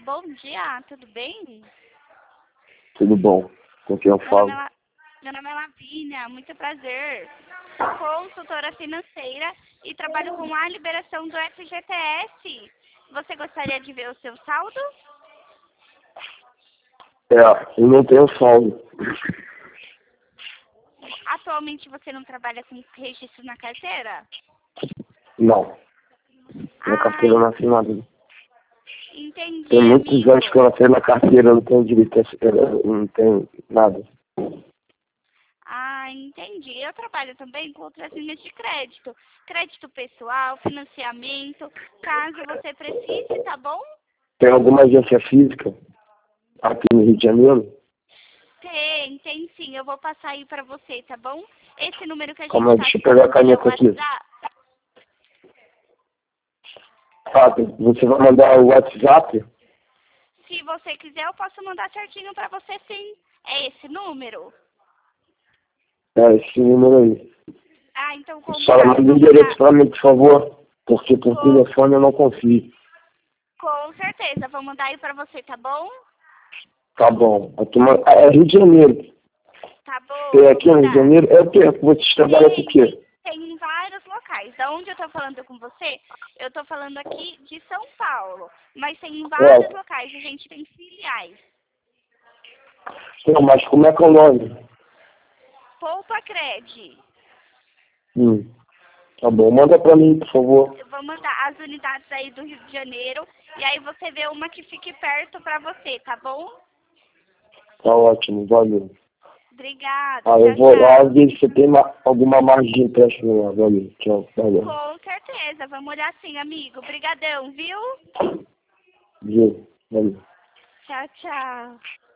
bom dia, tudo bem? Tudo bom? Com quem eu falo? Meu nome é Lavínia, muito prazer. Sou consultora financeira e trabalho com a liberação do FGTS. Você gostaria de ver o seu saldo? Eu não tenho saldo. Atualmente você não trabalha com registro na carteira? Não. Minha carteira não é assinada. Entendi, Tem muitos amigo. anos que eu nasci na carteira, eu não tenho direito a não tenho nada. Entendi. Eu trabalho também com outras linhas de crédito. Crédito pessoal, financiamento, caso você precise, tá bom? Tem alguma agência física aqui no Rio de Janeiro? Tem sim. Eu vou passar aí pra você, tá bom? Esse número que a gente Calma aí, tá deixa eu se pegar a falando é o caneta aqui. WhatsApp. Você vai mandar o WhatsApp? Se você quiser, eu posso mandar certinho pra você sim. É esse número? Esse número aí. Então Só combinado. manda o endereço pra mim, por favor. Porque por telefone eu não confio. Com certeza. Vou mandar aí pra você, tá bom? Tá bom. É Rio de Janeiro. Tá bom. Tem aqui no Rio de Janeiro? É o quê? Vocês trabalham com o quê? Tem vários locais. Da onde eu tô falando com você, eu tô falando aqui de São Paulo. Mas tem vários locais. A gente tem filiais. Não, mas como é que é o nome? Poupa Cred. Tá bom. Manda pra mim, por favor. Eu vou mandar as unidades aí do Rio de Janeiro. E aí você vê uma que fique perto pra você, tá bom? Tá ótimo, valeu. Obrigada. Eu Tchau, vou lá tchau. ver se você tem alguma margem de empréstimo lá. Valeu, tchau, valeu. Com certeza. Vamos olhar sim, amigo. Obrigadão, viu? Viu? Valeu. Tchau, tchau.